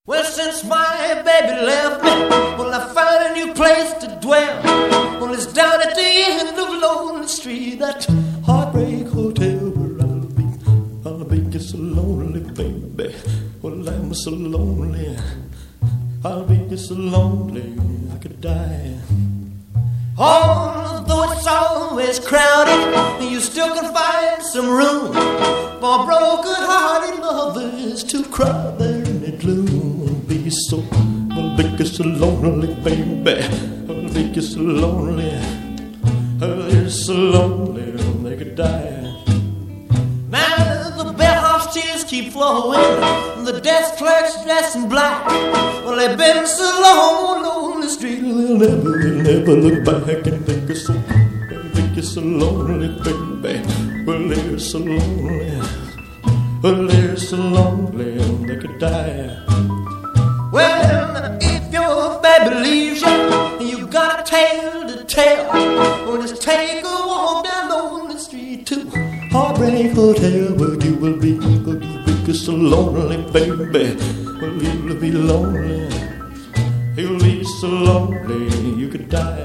Well, since my baby left me, well, I found a new place to dwell. Well, it's down at the end of Lonely Street, that Heartbreak Hotel where I'll be just so lonely, baby. Well, I'm so lonely, I'll be just so lonely, I could die. Although it's always crowded, you still can find some room for broken-hearted lovers to cry there in the gloom. Be so, I'll be so lonely, baby. I'll be so lonely, I'll so lonely, they could die. Now the bellhop's tears keep flowing, the desk clerk's dressed in black. Well, they've been so long on the street, they'll never look back and think it's so lonely, baby. Well, they're so lonely, well, they're so lonely, they could die. Well, if your baby leaves you, you got a tale to tell. Well, just take a walk down Lonely Street to Heartbreak Hotel, where you will be so lonely, baby. Well, you'll be lonely, you'll be so lonely, you could die.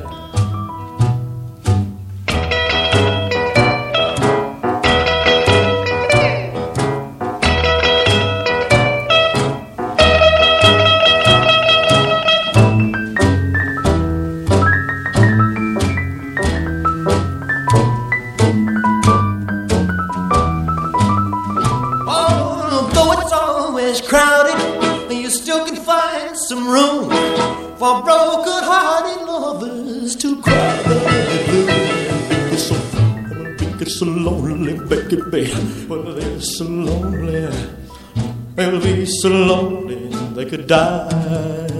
Crowded, and you still can find some room for broken-hearted lovers to cry. Be so lonely, baby. Well, they're so lonely, they'll be so lonely they could die.